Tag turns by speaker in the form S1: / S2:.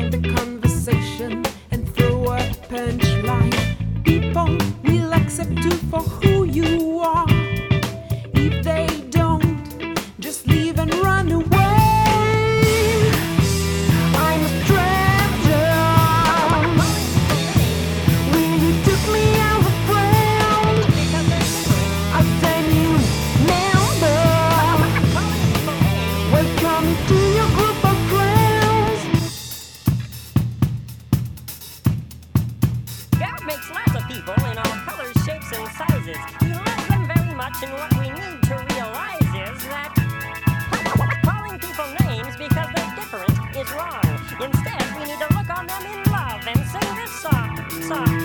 S1: start a conversation and throw a punchline. People will accept you for who you are. If they don't, just leave and run away. I'm a stranger. When you took me as a friend, I've done you member. Welcome to your group of friends.
S2: God makes lots of people in all colors, shapes, and sizes. He loves them very much, and what we need to realize is that calling people names because they're different is wrong. Instead, we need to look on them in love and sing this song.